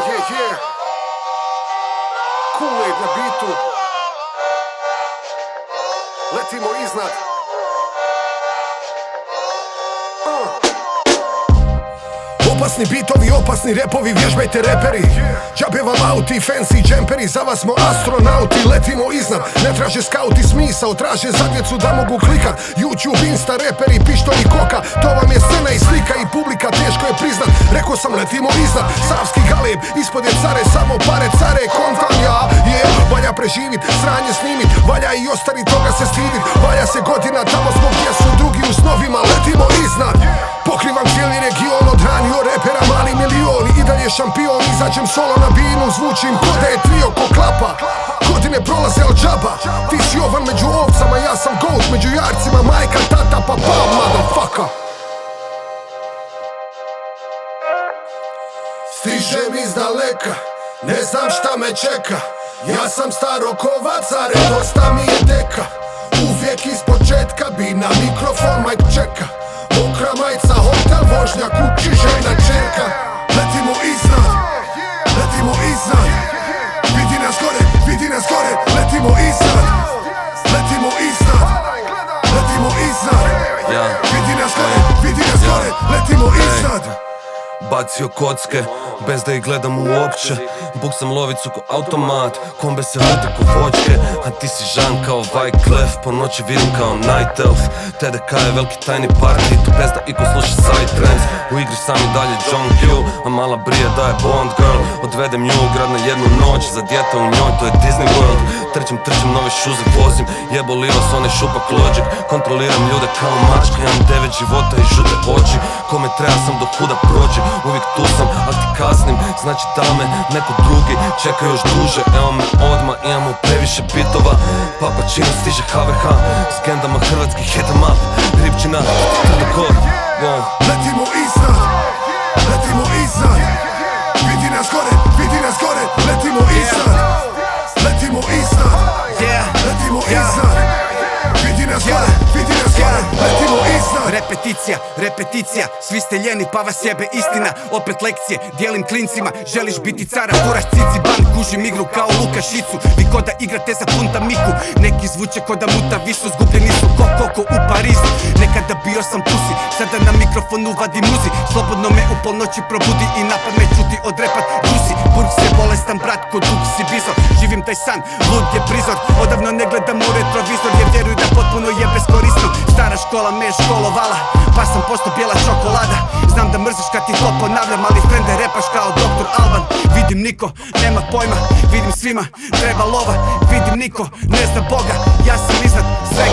Kool-Aid na bitu. Letimo iznad. Opasni bitovi, opasni repovi, vježbajte reperi. Džabe vam auti, fancy džemperi, za vas smo astronauti, letimo iznad. Ne traže skauti smisao, traže zadnjecu da mogu klikat. YouTube, Insta, reperi, pištolj i koka, to vam je scena i slika i publika, teško je priznat. Rekao sam letimo iznad, savski galeb, ispod je care, samo pare care, kontam ja, valja preživit, sranje snimit, valja i ostari toga se stidit, valja se godina, tamo smo gdje su drugi u snovima, letimo iznad. Pokrivam cijeli region, odhranio repera mali milion, i dalje šampion, izađem solo na binu, zvučim ko da je trio ko klapa. Godine prolaze al džaba, ti si ovan među ovcama, ja sam goat među jarcima, majka, tata, papa, motherfucker. Stižem iz daleka, ne znam šta me čeka, ja sam starokovac, a dosta mi je deka. Uvijek iz početka bi na mikrofon majk čeka. Mokra majica, hotel, vožnja, kući, žena, čerka. Letimo iznad, letimo iznad. Vidi nas gore, vidi nas gore. Letimo iznad, letimo iznad. Letimo iznad. Vidi nas gore, vidi nas gore. Letimo iznad. Bacio kocke, bez da ih gledam uopće. Buksam lovicu ko automat, kombe se vrte ko voćke. A ti si Žan kao Wyclef, po noći vidim kao Night Elf. TDK je veliki tajni party, tu bez da iko sluša side trends. U igri sam i dalje John Q, a mala brije da je Bond girl. Odvedem nju u grad na jednu noć, za djeta u njoj to je Disney World. Trčem nove šuze, vozim, jebo Lios, onaj šupak Logic. Kontroliram ljude kao mačka, imam 9 života i žute oči. Kome treba sam do kuda prođe, uvijek tu sam, a ti kasnim. Znači da me neko drugi čeka još duže. Evo me odma, imamo previše bitova. Papa Čino stiže HVH, s gendama hrvatskih hitama. Ripčina, Trdogor, wow. Letimo iznad, letimo iznad. Vidi nas gore, vidi nas gore. Letimo iznad, letimo iznad. Letimo iznad. Vidi nas gore, vidi nas gore. Letimo iznad. Repeticija, repeticija, svi ste ljeni pa vas jebe istina. Opet lekcije, dijelim klincima, želiš biti cara, furaš cici ban. Kužim igru kao Lukašicu, vi ko da igrate za punta miku. Neki zvuče ko da muta visu, zgubljeni su ko koko u Parizu. Nekada bio sam pusi, sada na mikrofonu vadim muzi. Slobodno me u polnoći probudi i napad me čuti odrepat Rusi. Burg se bolestan brat, ko dug si bizor. Živim taj san, lud je prizor. Odavno ne gledam u retrovizor jer vjeruju da potpuno je beskorisno. Stara škola me školovala, pa sam posto bijela čokolada. Znam da mrziš kad ti to ponavljam, ali frende repaš kao Dr. Alban. Vidim niko, nema pojma, vidim svima, treba lova. Vidim niko, ne zna Boga, ja sam iznad sve